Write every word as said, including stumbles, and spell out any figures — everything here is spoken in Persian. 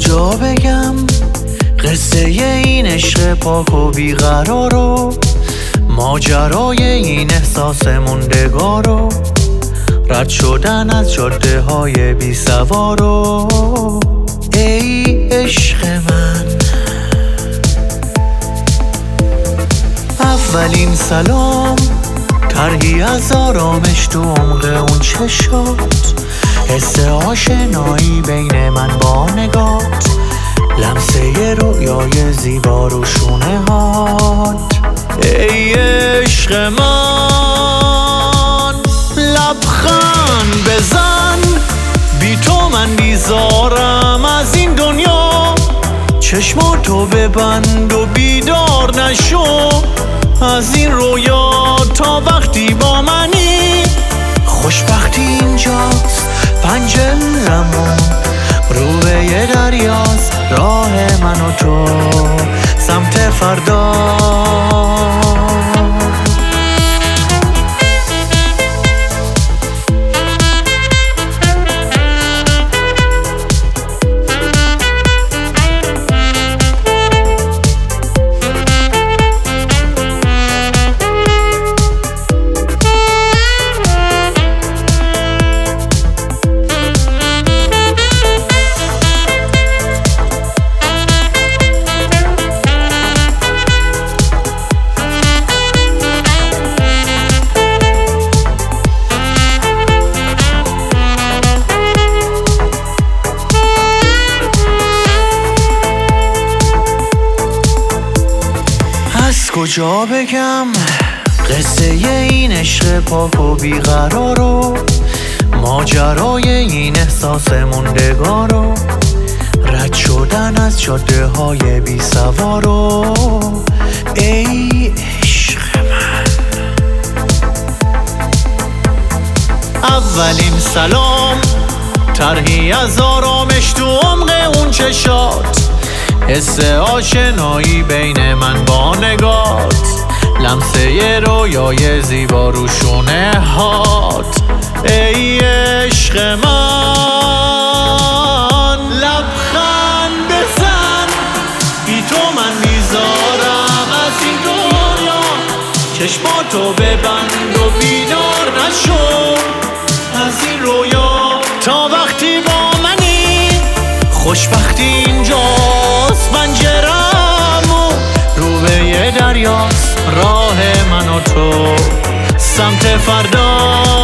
کجا بگم قصه این عشق پاک و بیقرار و ماجرای این احساس موندگار و رد شدن از جاده های بی سوار و ای عشق من. اولین سلام طرحی از آرامش تو عمق اون چشات، حس آشنایی بین من با نگات، لمسه رویای زیبا رو شونه هات. ای عشق من لبخند بزن، بی تو من بیزارم از این دنیا، چشماتو ببند و بیدار نشو از این رویا تا وقتی با منی. خوشبختی اینجاست پنجرمون رو به یه دریاست، راه من و تو سمت فردا. از کجا بگم قصه این عشق پاک و بیقرار و ماجرای این احساس موندگار و رد شدن از جاده های بی سوار و ای عشق من. اولین سلام طرحی از آرامش تو عمق اون چشات، حس آشنایی بین من با نگات، لمسه رویای زیبا رو شونه هات. ای عشق من لبخند بزن، بی تو من بیزارم از این دنیا، چشماتو ببند و بیدار نشو از این رویا تا وقتی با منی. خوشبختی اینجاست پنجرمون رو به یه دریاست، راه من و تو سمت فردا.